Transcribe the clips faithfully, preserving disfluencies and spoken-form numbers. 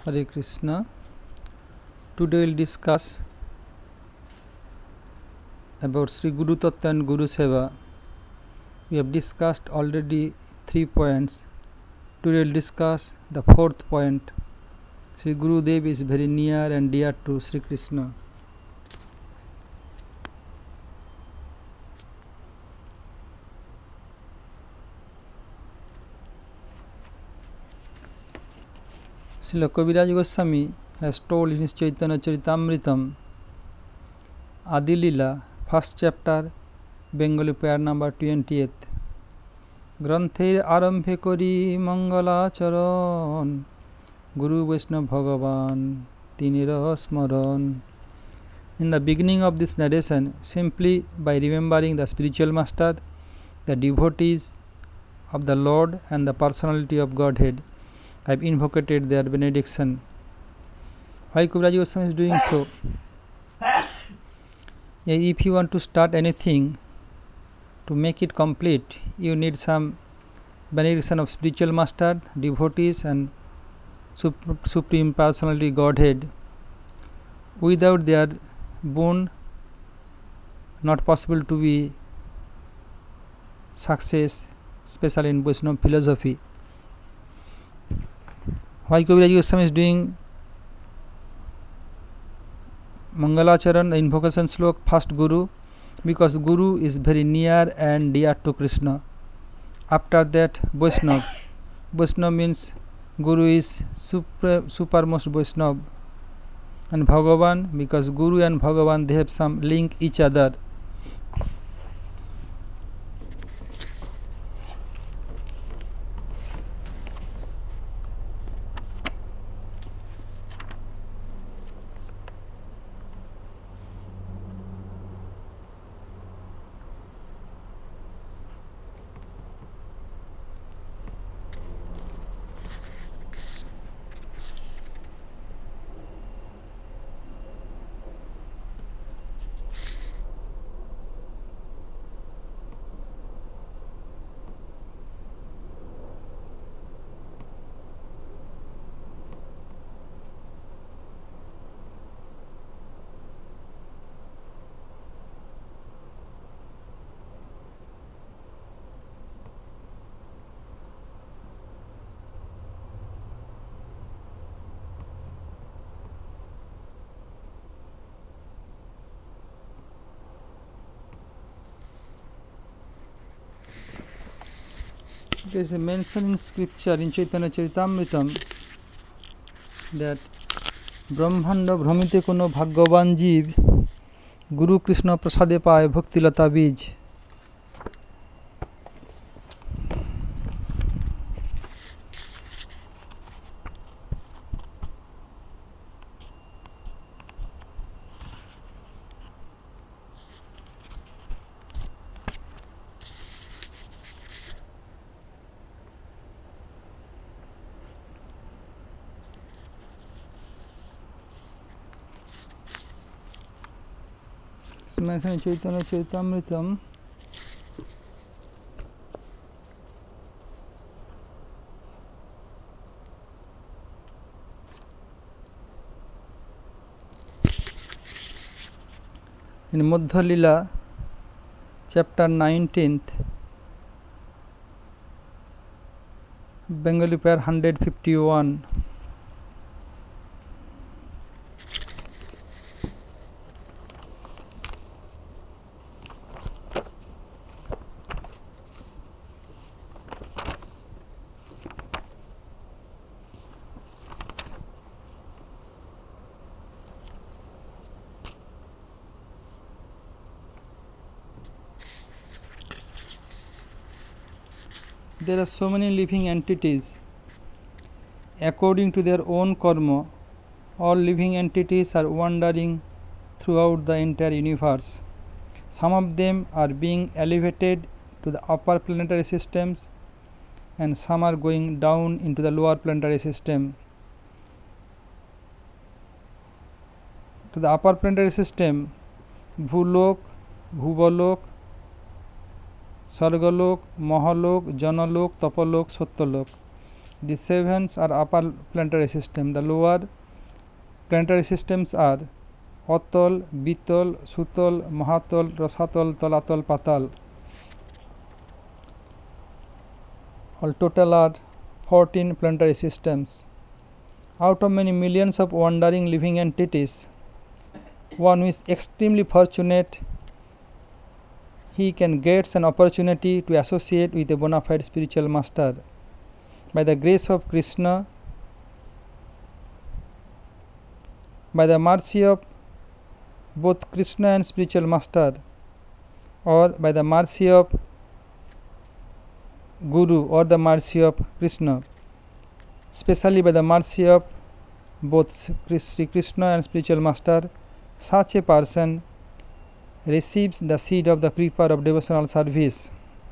Hare Krishna. Today we will discuss about Sri Guru Tattva and Guru Seva. We have discussed already three points. Today we will discuss the fourth point. Sri Guru Dev is very near and dear to Sri Krishna. Srila Kaviraj Goswami has told in his Chaitanya Charitamritam, Adi Lila, first chapter, Bengali pair number twenty-eight. Granther Arambhe Kori Mangala Charan Guru Vaishnava Bhagavan Tinira Smaran. In the beginning of this narration, simply by remembering the spiritual master, the devotees of the Lord and the personality of Godhead, I have invoked their benediction. Why Kaviraj Goswami is doing so? If you want to start anything, to make it complete, you need some benediction of spiritual master, devotees and Supreme Personality Godhead. Without their boon, not possible to be success, especially in Vaishnava philosophy. Why Kaviraj Goswami is doing Mangalacharan, the invocation slok, first Guru? Because Guru is very near and dear to Krishna. After that, Vaishnava. Vaishnava means Guru is super, supermost Vaishnava. And Bhagavan, because Guru and Bhagavan, they have some link each other. It is mentioned in scripture in Chaitanya Charitamritam that Brahmanda Brahmite Kono Bhagavan Jeev Guru Krishna Prasade Paye Bhakti Lata Bij. Mentioned in Chaitanya Charitamritam in Madhya Lila, chapter nineteenth, Bengali pair one hundred fifty-one. There are so many living entities. According to their own karma, all living entities are wandering throughout the entire universe. Some of them are being elevated to the upper planetary systems and some are going down into the lower planetary system. To the upper planetary system, Bhulok, Bhuvalok, Sargalok, Mahalok, Janalok, Tapalok, Satyalok. The sevens are upper planetary system. The lower planetary systems are Atol, Bitol, Sutol, Mahatol, Rosatol, Tolatol, Patal. All total are fourteen planetary systems. Out of many millions of wandering living entities, one who is extremely fortunate, he can get an opportunity to associate with a bona fide spiritual master. By the grace of Krishna, by the mercy of both Krishna and spiritual master, or by the mercy of Guru or the mercy of Krishna, especially by the mercy of both Sri Krishna and spiritual master, such a person receives the seed of the Kripa of devotional service.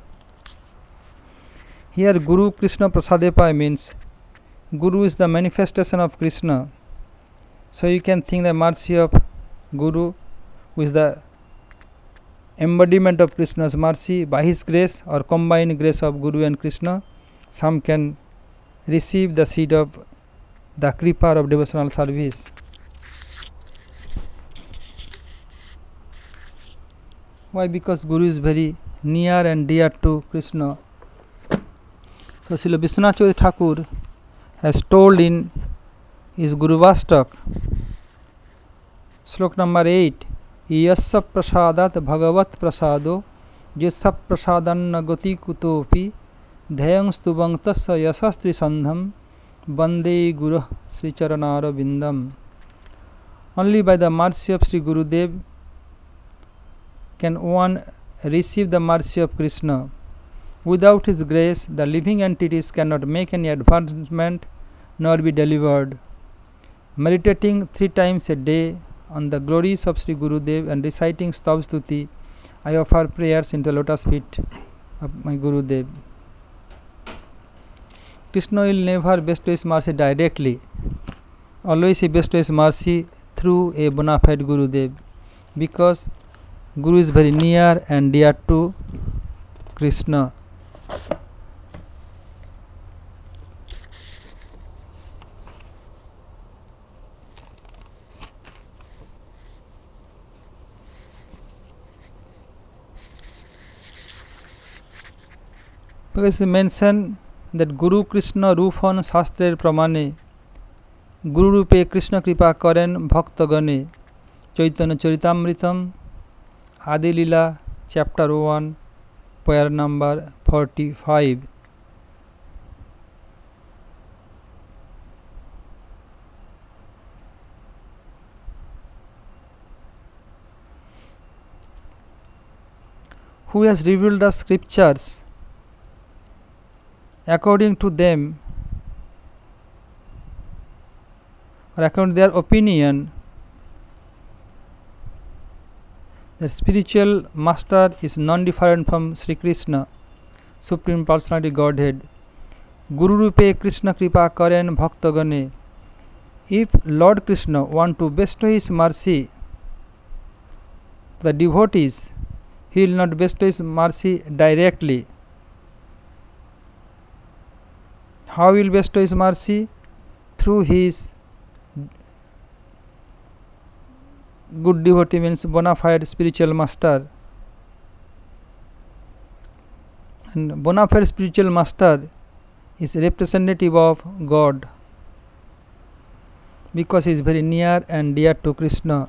Here Guru Krishna Prasadepa means Guru is the manifestation of Krishna. So you can think the mercy of Guru, who is the embodiment of Krishna's mercy, by his grace or combined grace of Guru and Krishna, some can receive the seed of the Kripa of devotional service. Why? Because Guru is very near and dear to Krishna. So Srila Vishwanath Chaudhary Thakur has told in his Guru Vastak, slok number eight, Yasya prasadat bhagavat prasado yasya prasadanna gati kutopi dhayang stubang tasya yasastri sandham bande guru Sri Charanara Vindam. Only by the mercy of Sri Gurudev can one receive the mercy of Krishna. Without his grace, the living entities cannot make any advancement nor be delivered. Meditating three times a day on the glories of Sri Gurudev and reciting Stav Stuti, I offer prayers into the lotus feet of my Gurudev. Krishna will never bestow his mercy directly. Always he bestows mercy through a bona fide Gurudev, because Guru is very near and dear to Krishna. Because he mentioned that Guru Krishna Ruphan Shastrer Pramane, Guru Rupe Krishna Kripa Karen Bhakta Gane, Chaitanya Charitamritam, Adi Lila, chapter one, prayer number forty-five. Who has revealed the scriptures? According to them, or according to their opinion, the spiritual master is non-different from Sri Krishna, Supreme Personality Godhead. Guru Rupe Krishna Kripa Karen Bhakta Gane. If Lord Krishna want to bestow his mercy to the devotees, he will not bestow his mercy directly. How will bestow his mercy? Through his good devotee, means bona fide spiritual master. And bona fide spiritual master is representative of God, because he is very near and dear to Krishna.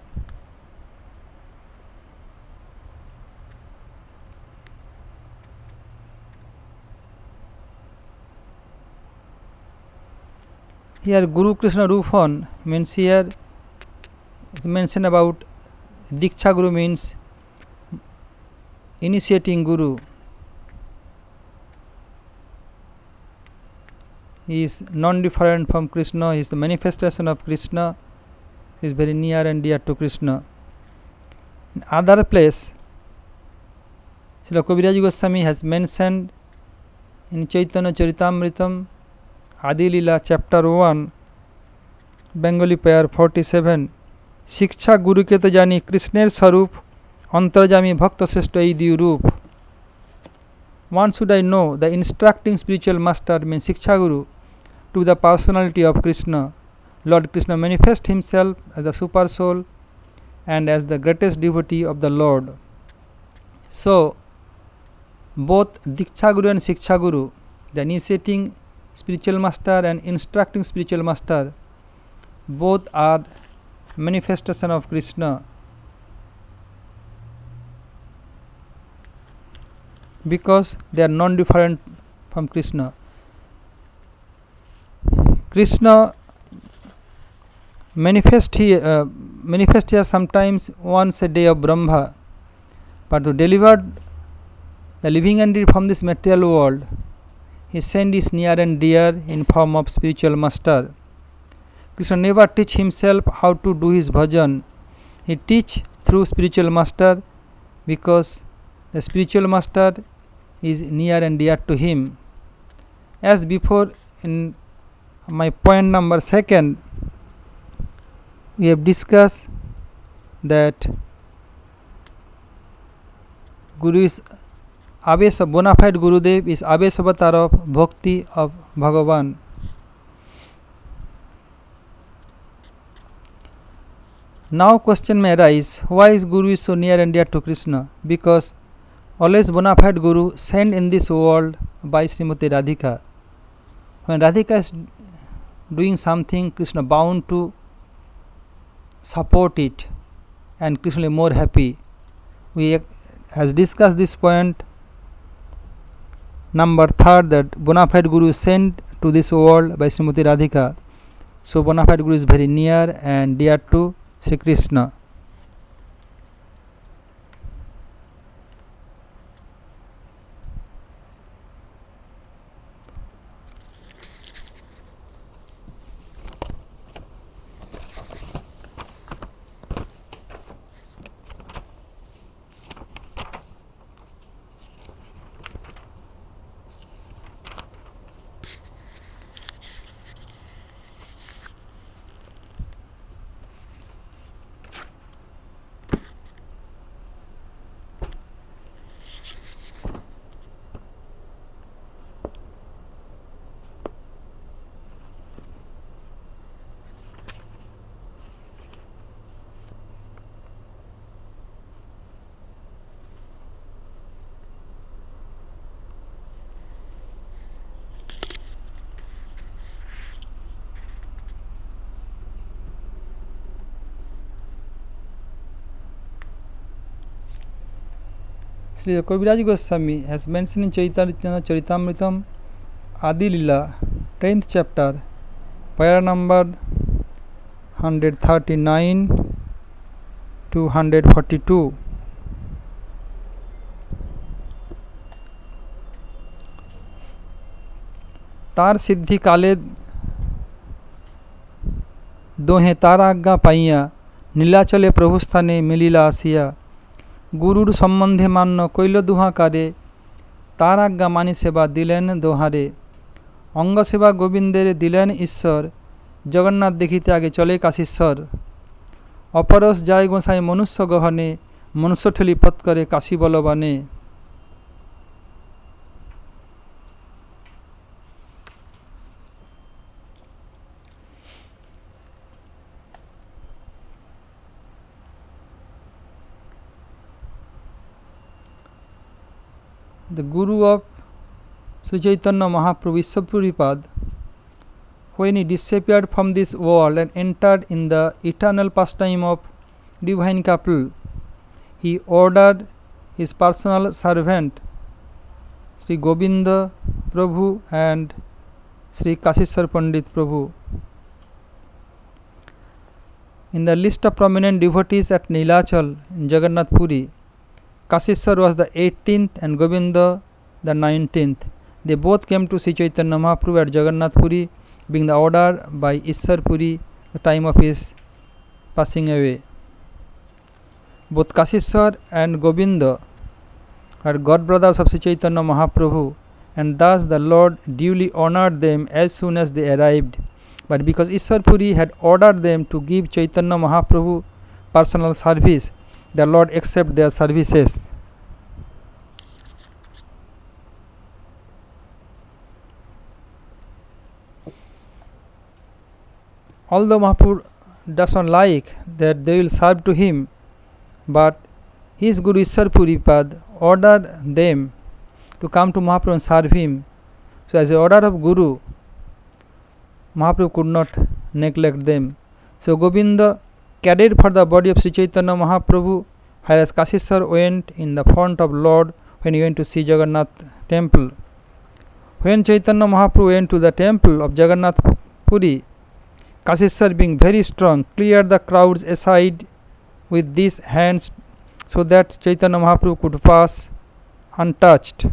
Here Guru Krishna Ruphan means here is mentioned about Diksha Guru, means initiating Guru. He is non-different from Krishna, he is the manifestation of Krishna, he is very near and dear to Krishna. In other place, Srila Kaviraj Goswami has mentioned in Chaitanya Charitamritam, Adi Lila, chapter one, Bengali prayer forty-seven, Shiksha Guru ke to jani Krishner Sarup, Antarjami Bhakta Seshta ei diyu Roop. One should I know the instructing spiritual master, means Shiksha Guru, to the personality of Krishna. Lord Krishna manifests himself as the super soul and as the greatest devotee of the Lord. So, both Diksha Guru and Shiksha Guru, the initiating spiritual master and instructing spiritual master, both are manifestation of Krishna, because they are non-different from Krishna. Krishna manifest here, uh, manifest here sometimes once a day of Brahma, but to deliver the living entity from this material world, he sent his near and dear in form of spiritual master. Krishna never teach himself how to do his bhajan. He teach through spiritual master, because the spiritual master is near and dear to him. As before, in my point number second, we have discussed that Guru is Abes, bona fide Gurudev is Abes avatar of Bhakti of Bhagavan. Now question may arise, why is Guru is so near and dear to Krishna? Because always bona fide Guru sent in this world by Srimati Radhika. When Radhika is doing something, Krishna bound to support it, and Krishna is more happy. We has discussed this point number third, that bona fide Guru is sent to this world by Srimati Radhika. So bona fide Guru is very near and dear to Sri Krishna. Sri Kaviraj Goswami has mentioned in Chaitanya Charitamritam Adi Lila, tenth chapter, para number one thirty-nine to one forty-two. तार सिद्धि काले दोहे तारा आज्ञा पाइया नीलाचले प्रभु स्थाने मिलिला आसिया गुरुर सम्बन्धे मान्य कैल दुहाकारे तार आज्ञा मानी सेवा दिलेन दोहारे अंग सेवा गोविंदेर दिलेन ईश्वर जगन्नाथ देखिते आगे चले काशीश्वर अपरस जाय गोसाई मनुष्य गहने मनुष्य ठेली पथ करे Kashi बलवाने. The Guru of Sri Chaitanya Mahaprabhu is Prabhupada, when he disappeared from this world and entered in the eternal pastime of divine couple, he ordered his personal servant Sri Govinda Prabhu and Sri Kashishwar Pandit Prabhu. In the list of prominent devotees at Nilachal in Jagannath Puri, Kashishwar was the eighteenth and Govinda the nineteenth. They both came to Sri Chaitanya Mahaprabhu at Jagannath Puri, being the order by Ishwar Puri, the time of his passing away. Both Kashishwar and Govinda are god brothers of Sri Chaitanya Mahaprabhu, and thus the Lord duly honored them as soon as they arrived. But because Ishwar Puri had ordered them to give Chaitanya Mahaprabhu personal service, the Lord accepted their services. although Mahaprabhu does not like that they will serve to him, but his Guru Ishwar Puripad ordered them to come to Mahaprabhu and serve him. So as a order of Guru, Mahaprabhu could not neglect them. So Govinda cared for the body of Sri Chaitanya Mahaprabhu, whereas Kasishwar went in the front of Lord when he went to see Jagannath temple. When Chaitanya Mahaprabhu went to the temple of Jagannath Puri, Kasishwar, being very strong, cleared the crowds aside with these hands so that Chaitanya Mahaprabhu could pass untouched.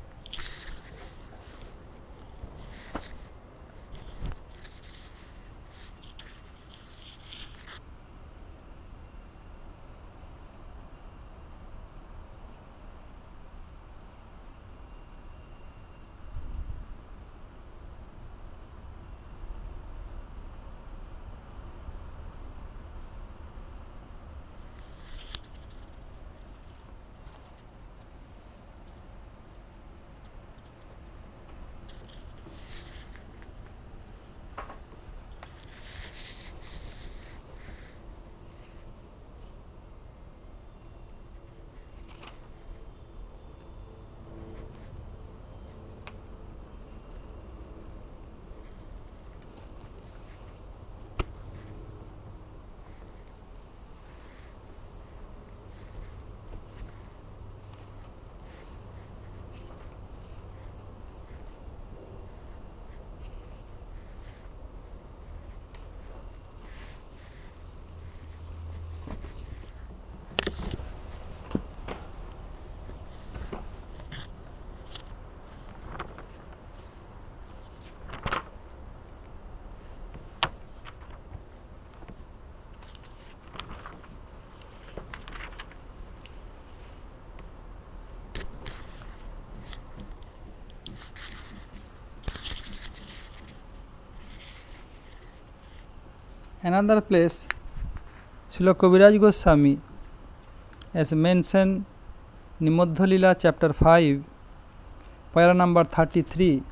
Another place, Srila Kaviraj Goswami, as mentioned in Madhya Lila chapter five, para number thirty-three,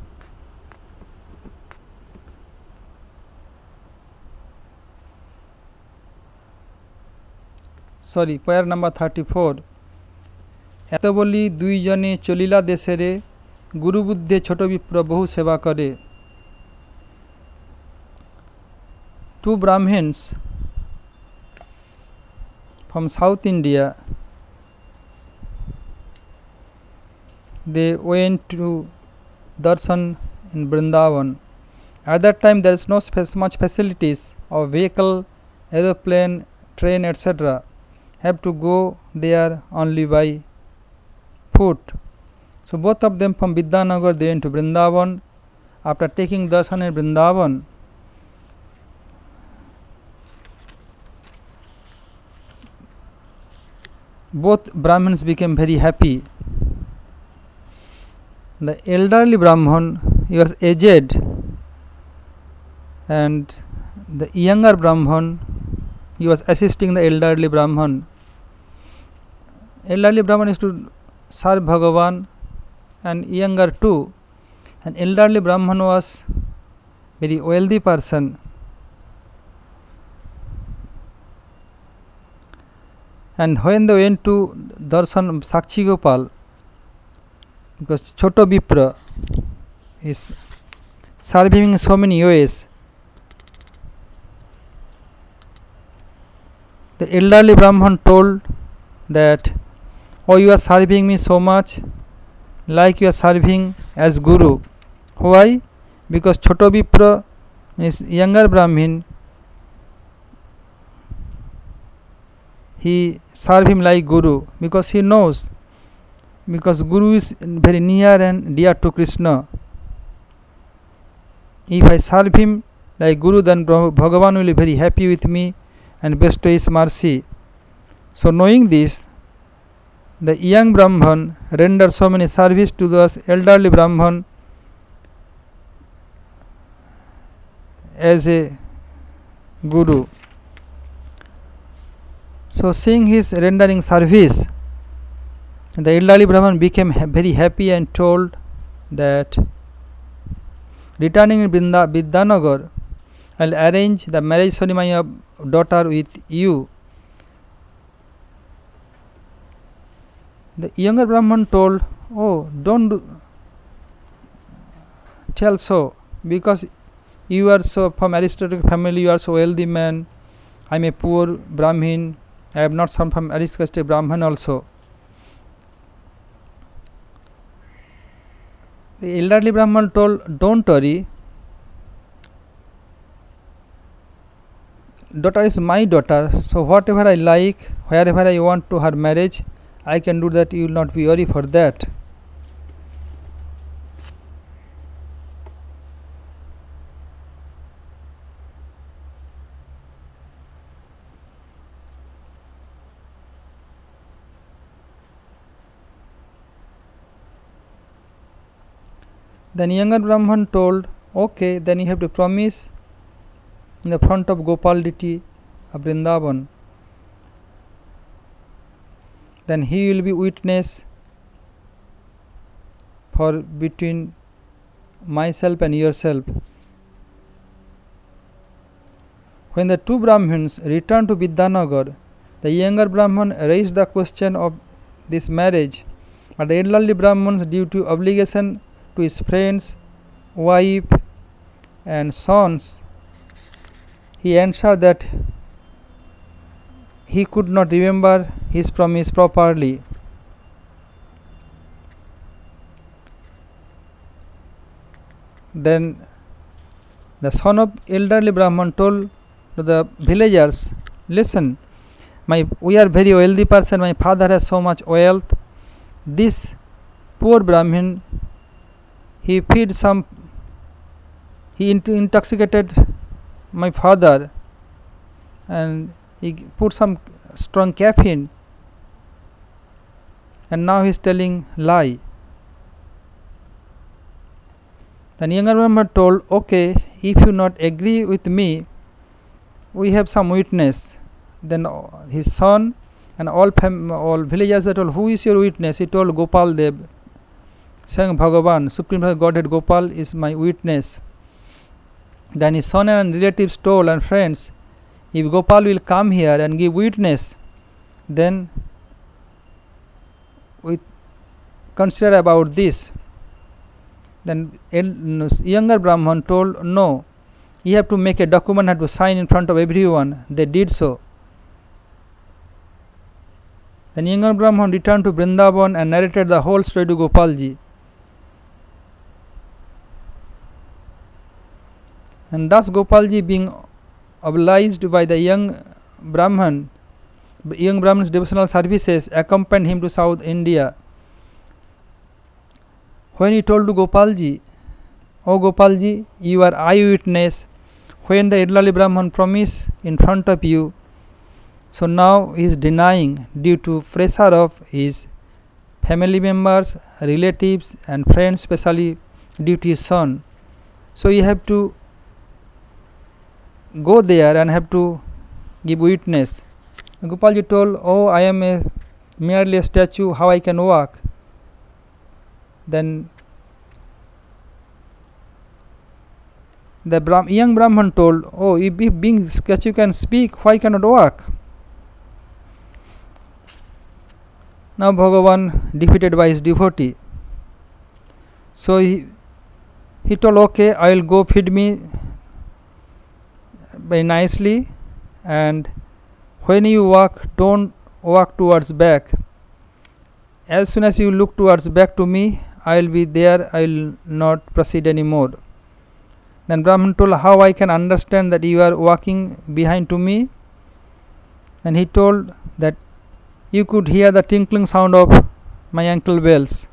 sorry, para number thirty-four, এত বলি দুইজনে চলিলা দেশেরে গুরু বুদ্ধে ছোট বিপ্র বহু সেবা করে. Two Brahmins from South India, they went to darshan in Vrindavan. At that time there is no much facilities of vehicle, aeroplane, train, et cetera. Have to go there only by foot. So both of them from Vidyanagar, they went to Vrindavan. After taking darshan in Vrindavan, both Brahmins became very happy. The elderly Brahman, he was aged, and the younger Brahman, he was assisting the elderly Brahman. Elderly Brahman is to serve Bhagavan, and younger too. And elderly Brahman was very wealthy person. And when they went to darshan Sakshi Gopal, because Choto Vipra is serving in so many ways, the elderly Brahman told that, oh, you are serving me so much, like you are serving as Guru. Why? Because Choto Vipra is younger Brahmin, he serve him like Guru, because he knows, because Guru is very near and dear to Krishna. If I serve him like Guru, then Bhagavan will be very happy with me and bestow his mercy. So knowing this, the young Brahman rendered so many service to the elderly Brahman as a Guru. So seeing his rendering service, the elderly Brahman became ha- very happy and told that returning in Vidyanagar, I'll arrange the marriage ceremony of daughter with you. The younger Brahman told, oh, don't do, tell so, because you are so from aristocratic family, you are so wealthy man. I am a poor Brahmin. I have not come from aristocratic Brahman also. The elderly Brahman told, don't worry. Daughter is my daughter, so whatever I like, wherever I want to her marriage, I can do that. You will not be worried for that. Then younger Brahman told, okay, then you have to promise in the front of Gopal deity of Vrindavan. Then he will be witness for between myself and yourself. When the two Brahmins returned to Vidyanagar, the younger Brahman raised the question of this marriage, but the elderly Brahman's due to obligation to his friends, wife and sons, he answered that he could not remember his promise properly. Then the son of elderly Brahman told to the villagers, listen, my we are very wealthy person, my father has so much wealth. This poor Brahmin, he feed some, he intoxicated my father and he put some strong caffeine, and now he is telling lie. Then younger Brahman told, okay, if you not agree with me, we have some witness. Then his son and all fam- all villagers told, who is your witness? He told, Gopal Dev, saying Bhagavan, Supreme Godhead Gopal is my witness. Then his son and relatives told and friends, if Gopal will come here and give witness, then we consider about this. Then younger Brahman told, no, you have to make a document, have to sign in front of everyone. They did so. Then younger Brahman returned to Vrindavan and narrated the whole story to Gopalji. And thus Gopalji, being obliged by the young Brahman, young Brahman's devotional services, accompanied him to South India. When he told to Gopalji, O Gopalji, you are eyewitness when the elderly Brahman promised in front of you. So now he is denying due to pressure of his family members, relatives and friends, especially due to his son. So you have to go there and have to give witness. Gopalji told, oh, I am a merely a statue, how I can walk? Then the Brahm, young Brahman told, oh, if being statue can speak, why cannot walk? Now Bhagavan defeated by his devotee. So he, he told, okay, I will go, feed me very nicely, and when you walk, don't walk towards back. As soon as you look towards back to me, I will be there, I will not proceed anymore. Then Brahman told, how I can understand that you are walking behind to me? And he told that you could hear the tinkling sound of my ankle bells.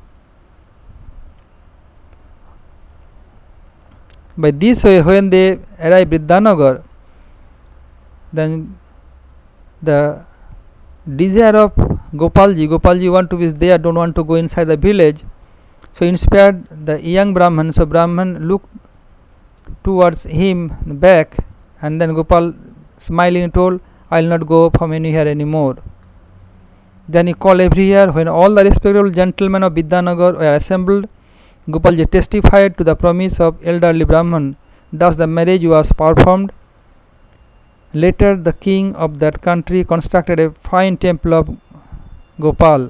By this way, when they arrived Vidyanagar, then the desire of Gopalji, Gopalji want to be there, don't want to go inside the village. So inspired the young Brahman. So Brahman looked towards him back, and then Gopal smiling told, I will not go from anywhere anymore. Then he called everywhere. When all the respectable gentlemen of Vidyanagar were assembled, Gopalji testified to the promise of elderly Brahman Thus the marriage was performed. Later the king of that country constructed a fine temple of Gopal.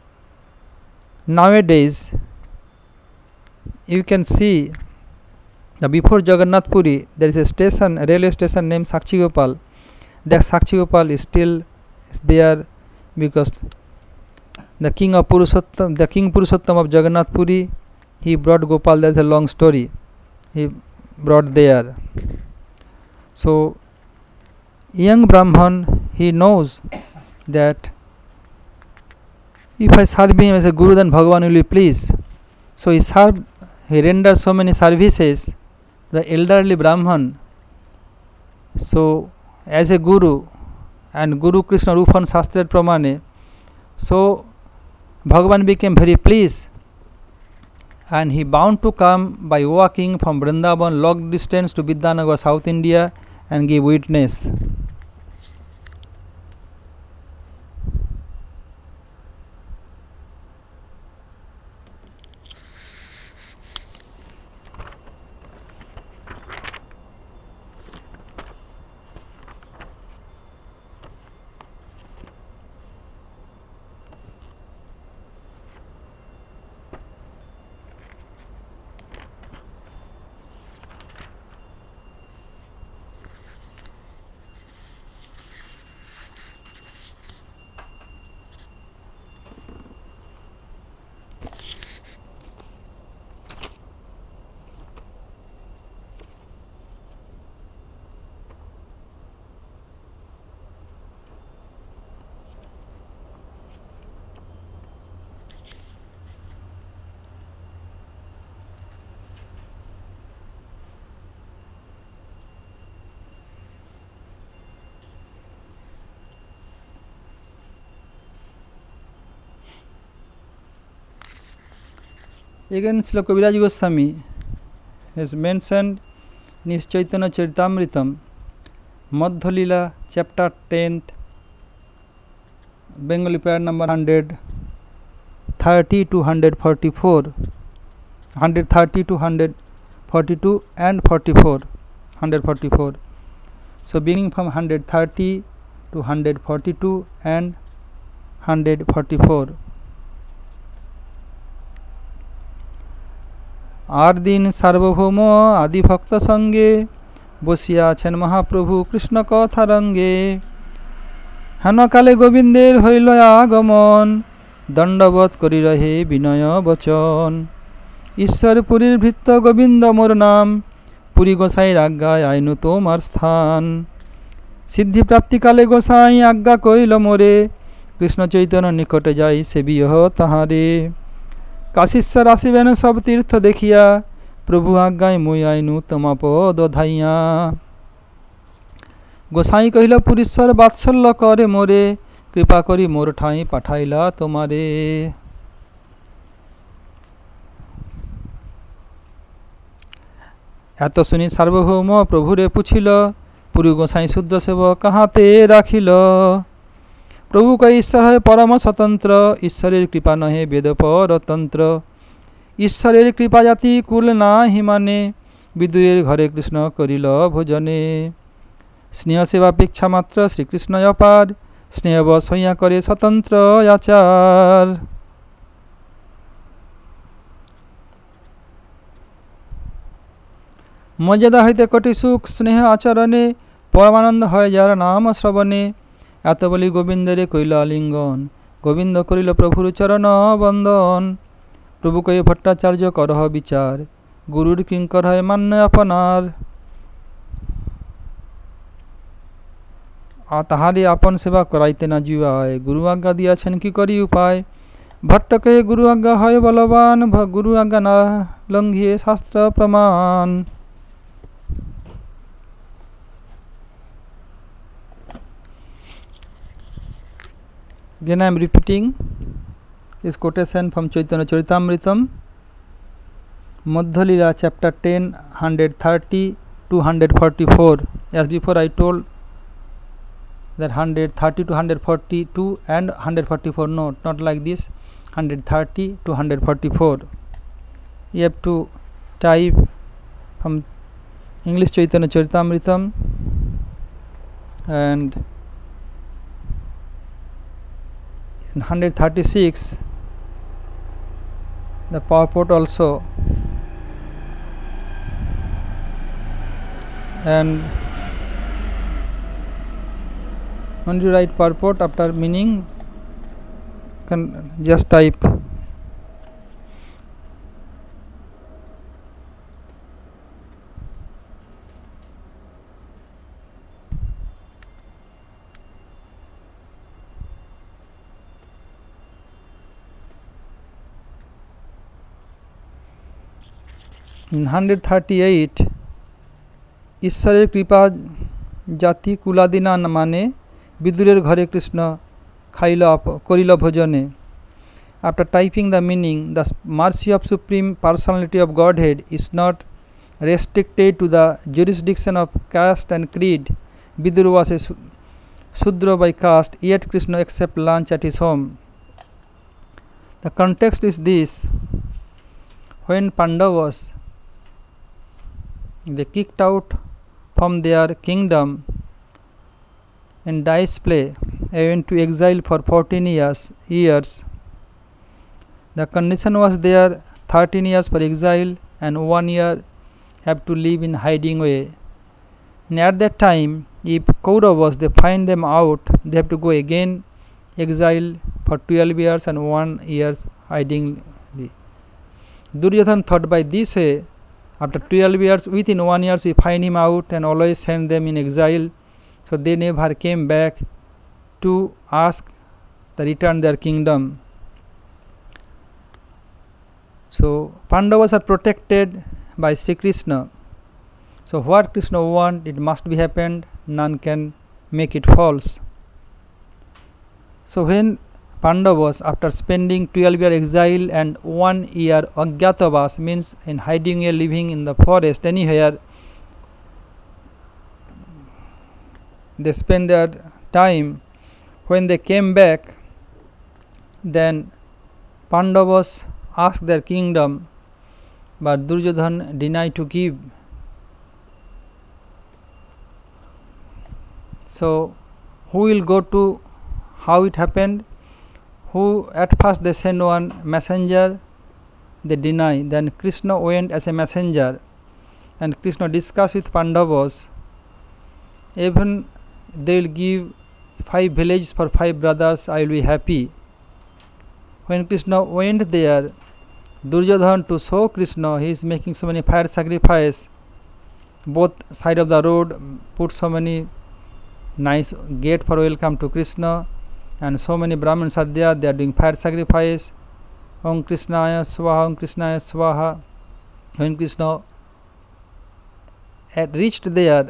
Nowadays you can see that before Jagannath Puri there is a station, a railway station named Sakshi Gopal. That Sakshi Gopal is still is there because the king of Purushottam, the king Purushottam of Jagannath Puri, he brought Gopal. That's a long story. He brought there. So young Brahman, he knows that if I serve him as a Guru, then Bhagavan will be pleased. So he served, he rendered so many services, the elderly Brahman. So as a Guru, and Guru Krishna Rupan Shastra Pramane, so Bhagavan became very pleased, and he bound to come by walking from Vrindavan long distance to Vidyanagar, South India, and give witness. Again, Srila Kaviraj Goswami has mentioned in his Chaitanya Charitamritam, Madhya Lila, chapter tenth, Bengali prayer number one hundred thirty to one hundred forty-four, one hundred thirty to one hundred forty-two and forty-four, one hundred forty-four. So beginning from one hundred thirty to one hundred forty-two and one hundred forty-four. আর দিন সার্বভৌম আদি ভক্ত সঙ্গে বসিয়াছেন মহাপ্রভু কৃষ্ণ কথারঙ্গে। হেনকালে গোবিন্দের হইল আগমন, দণ্ডবৎ করি রহে বিনয় বচন। ঈশ্বর পুরীর ভৃত্য গোবিন্দ মোর নাম, পুরী গোসাইর আজ্ঞায় আইনু তোমার স্থান। সিদ্ধি প্রাপ্তিকালে গোসাই আজ্ঞা কইল মোরে, কৃষ্ণ চৈতন্য নিকটে যাই সেবিহ তাহারে। কাশীশ্বর আসিবেন সব তীর্থ দেখিয়া, প্রভু আজ্ঞায় মুই আইনু তোমা পদ ধাইয়া। গোসাই কহিল পুরীশ্বর বাৎসল্য করে মোরে, কৃপা করি মোর ঠাঁই পাঠাইলা তোমারে। এত শুনি সার্বভৌম প্রভুরে পুছিল, পুরী গোসাই শূদ্র সেব কাহাতে রাখিল। প্রভু কয় ঈশ্বর হয় পরম স্বতন্ত্র, ঈশ্বরের কৃপা নহে বেদ পরতন্ত্র। ঈশ্বরের কৃপা জাতি কুল না হিমানে, বিদুরের ঘরে কৃষ্ণ করিল ভোজনে। স্নেহ সেবাপেক্ষা মাত্র শ্রীকৃষ্ণ অপার, স্নেহবশ হইয়া করে স্বতন্ত্র আচার। মর্যাদা হইতে কোটি সুখ স্নেহ আচরণে, পরমানন্দ হয় যার নাম শ্রবণে। এত বলি গোবিন্দরে কইল আলিঙ্গন, গোবিন্দ করিল প্রভুর চরণ বন্দন। প্রভু কয়ে ভট্টাচার্য করহ বিচার, গুরুর কিঙ্কর হয় মান্য আপনার। আর তাহারে আপন সেবা করাইতে না জুয়ায়, গুরু আজ্ঞা দিয়াছেন কি করি উপায়। ভট্ট কহে গুরু আজ্ঞা হয় বলবান, গুরু আজ্ঞা না লঙ্ঘিয়ে শাস্ত্র প্রমাণ। Again I am repeating this quotation from Chaitanya Charitamritam, Madhya Lila, chapter ten, one hundred thirty to one hundred forty-four. As before I told that one hundred thirty to one hundred forty-two and one hundred forty-four. No, not like this. one hundred thirty to one hundred forty-four. You have to type from English Chaitanya Charitamritam, and in one thirty-six the purport also, and when you write purport after meaning, can just type in one thirty-eight ঈশ্বরের কৃপা জাতি কুলাদিনা মানে বিদুরের ঘরে কৃষ্ণ খাইল করিল ভোজনে. After typing the meaning, the mercy of Supreme Personality of Godhead is not restricted to the jurisdiction of caste and creed. Vidur was a Shudra by caste, yet Krishna accepted lunch at his home. The context is this: when Pandavas, they kicked out from their kingdom in dice play, they went to exile for fourteen years. years. The condition was there thirteen years for exile and one year have to live in hiding way. And at that time, if Kauravas they find them out, they have to go again exile for twelve years and one year hiding. Duryodhana thought by this way, after twelve years, within one year we find him out and always send them in exile. So they never came back to ask to return their kingdom. So Pandavas are protected by Sri Krishna. So what Krishna want, it must be happened. None can make it false. So when Pandavas, after spending twelve year exile and one year Agyatavas, means in hiding a living in the forest anywhere, they spend their time. When they came back, then Pandavas asked their kingdom, but Duryodhana denied to give. So who will go to how it happened? Who at first they send one messenger, they deny. Then Krishna went as a messenger, and Krishna discussed with Pandavas. Even they will give five villages for five brothers, I will be happy. When Krishna went there, Duryodhana, to show Krishna he is making so many fire sacrifice, both side of the road put so many nice gate for welcome to Krishna, and so many Brahmins are there, they are doing fire sacrifice. Om Krishnaya Swaha, Om Krishnaya Swaha. When Krishna had reached there,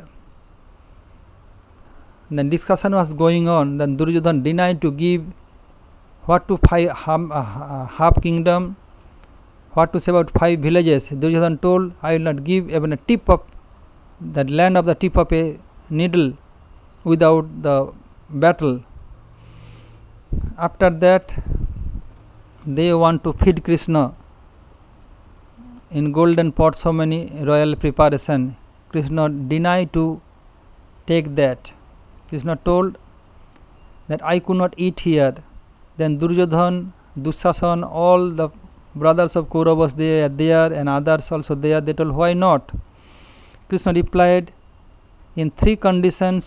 then discussion was going on. Then Duryodhana denied to give what to five half kingdom, what to say about five villages. Duryodhana told, I will not give even a tip of the land of the tip of a needle without the battle. After that, they want to feed Krishna in golden pot, so many royal preparation. Krishna denied to take that. Krishna told that I could not eat here. Then Duryodhana, Dushasana, all the brothers of Kauravas, they are there, and others also there. They told, why not? Krishna replied, in three conditions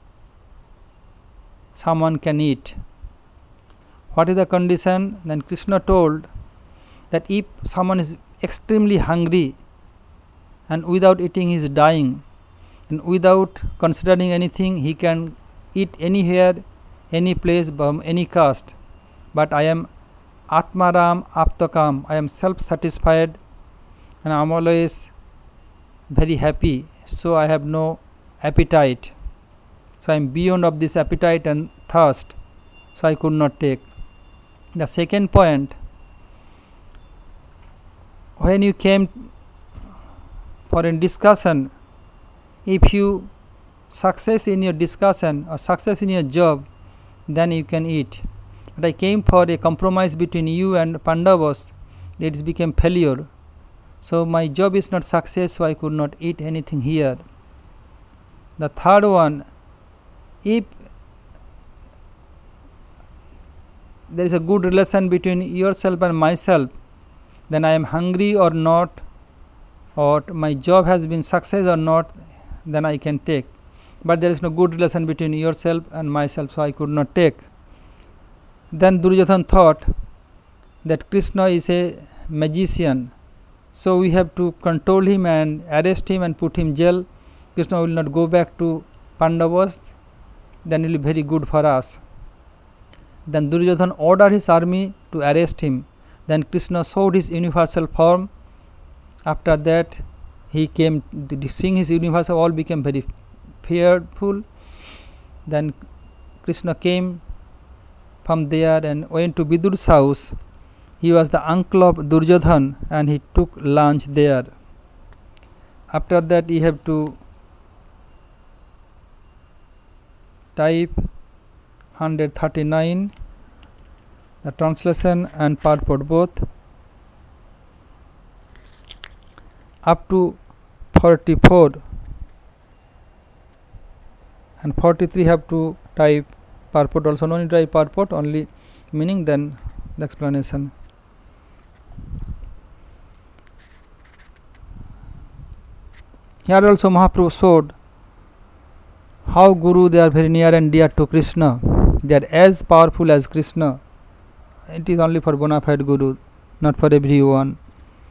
someone can eat. What is the condition? Then Krishna told that if someone is extremely hungry and without eating he is dying, and without considering anything, he can eat anywhere, any place, from any caste. But I am Atmaram Aptakam, I am self-satisfied and I am always very happy, so I have no appetite. So I am beyond of this appetite and thirst, so I could not take. The second point, when you came for a discussion, if you success in your discussion or success in your job, then you can eat. But I came for a compromise between you and Pandavas, it became failure. So my job is not success, so I could not eat anything here. The third one, if there is a good relation between yourself and myself, then I am hungry or not, or my job has been success or not, then I can take. But there is no good relation between yourself and myself, so I could not take. Then Duryodhana thought that Krishna is a magician, so we have to control him and arrest him and put him in jail. Krishna will not go back to Pandavas, then it will be very good for us. Then Duryodhana ordered his army to arrest him. Then Krishna showed his universal form. After that, he came, seeing his universal, all became very fearful. Then Krishna came from there and went to Vidur's house. He was the uncle of Duryodhana and he took lunch there. After that, you have to type one hundred thirty-nine, the translation and purport both, up to forty-four, and forty-three have to type purport also. No need to type purport, only meaning, then the explanation. Here also Mahaprabhu showed how Guru, they are very near and dear to Krishna. They are as powerful as Krishna. It is only for bona fide Guru, not for everyone.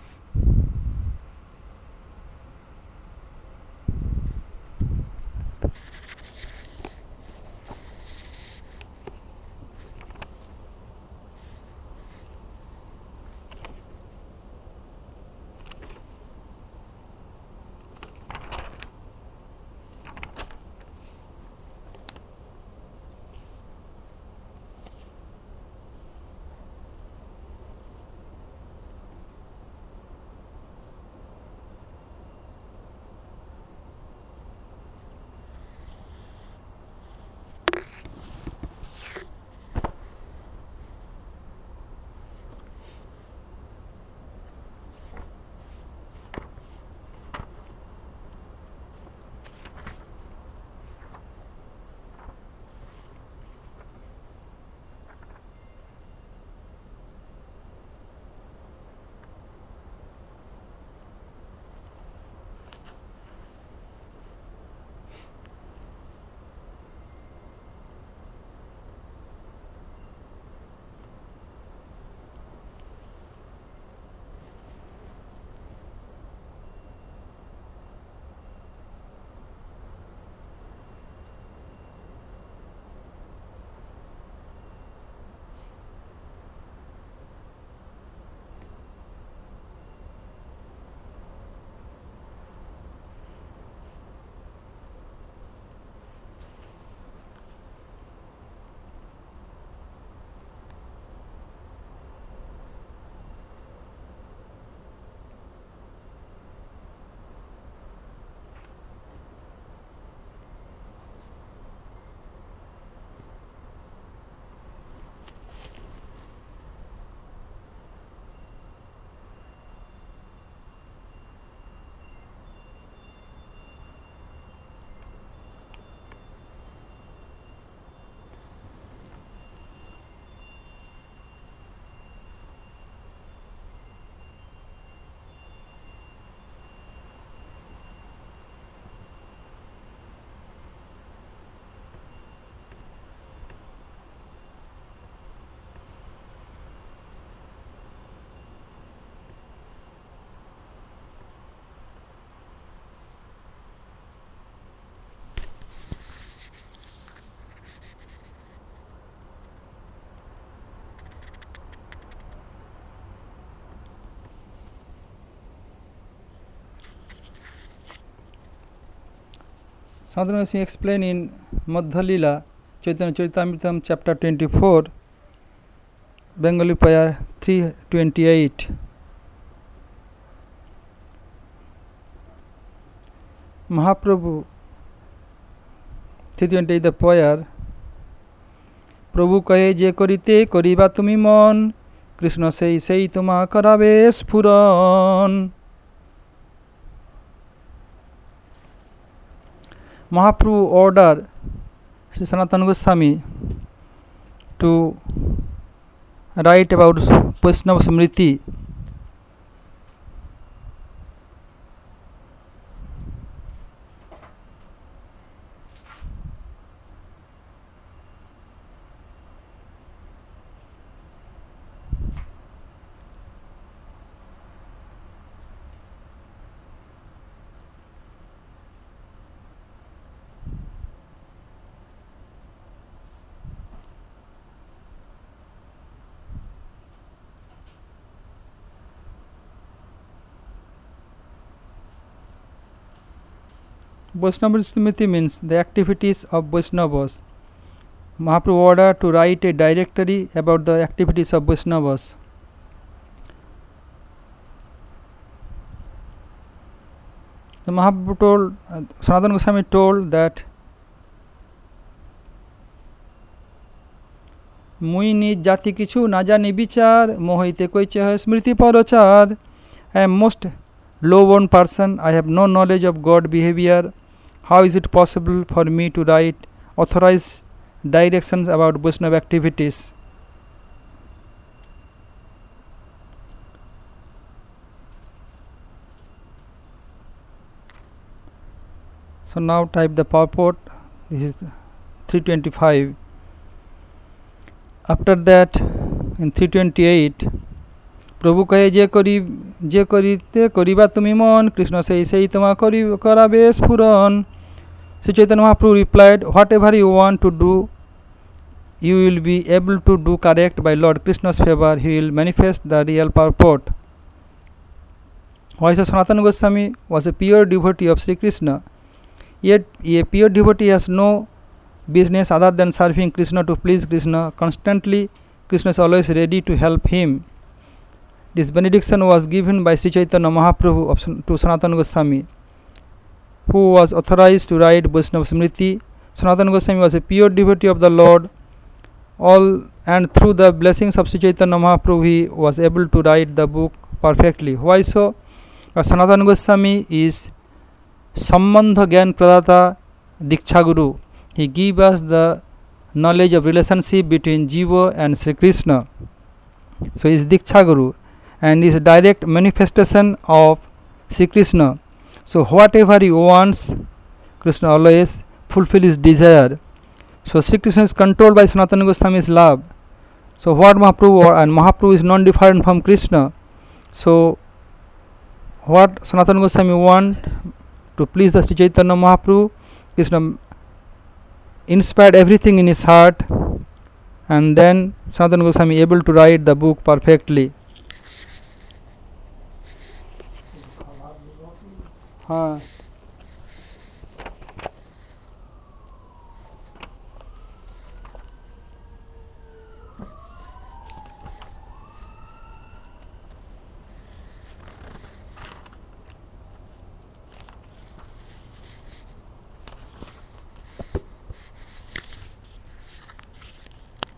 Sadhana Singh explained in Madhya Lila, Chaitanya Charitamritam, chapter twenty-four, Bengali prayer three twenty-eight. Mahaprabhu three twenty-eight the prayer, Prabhu kahe je korite koriba tumi mon, Krishna sei sei tuma karabe sphuran. Mahaprabhu ordered Sri Sanatana Goswami to write about Vaishnava Smriti. Vaishnava Smriti means the activities of Vaishnavas. Mahaprabhu ordered to write a directory about the activities of Vaishnavas. The Mahaprabhu told, uh, Sanatana Goswami told that মুই নিজ জাতি কিছু না জানি বিচার মোহিতে কইছে হয় স্মৃতি পরচার I am most low-born person. I have no knowledge of God behavior. How is it possible for me to write authorized directions about Vaishnava activities? So now type the purport. This is three twenty-five. After that, in three twenty-eight, প্রভু কহে যে করি যে করিতে করিবা তুমি মন কৃষ্ণ সেই সেই তোমা করি করাবে স্ফুরণ Sri Chaitanya Mahaprabhu replied, whatever you want to do, you will be able to do correct by Lord Krishna's favor. He will manifest the real purport. While Sanatana Goswami was a pure devotee of Sri Krishna, yet a pure devotee has no business other than serving Krishna to please Krishna. Constantly, Krishna is always ready to help him. This benediction was given by Sri Chaitanya Mahaprabhu to Sanatana Goswami, who was authorized to write Vaishnava Smriti. Sanatana Goswami was a pure devotee of the Lord, all and through the blessings of Sri Chaitanya Mahaprabhu he was able to write the book perfectly. Why so? Because Sanatana Goswami is Sambandha Gyan Pradata Diksha Guru. He gives us the knowledge of relationship between Jiva and Sri Krishna. So he is Diksha Guru and is a direct manifestation of Sri Krishna. So whatever he wants, Krishna always fulfill his desire. So Sri Krishna is controlled by Sanatana Goswami's love. So what Mahaprabhu and Mahaprabhu is non-different from Krishna. So what Sanatana Goswami want to please the Sri Chaitanya Mahaprabhu, Krishna inspired everything in his heart, and then Sanatana Goswami able to write the book perfectly. हाँ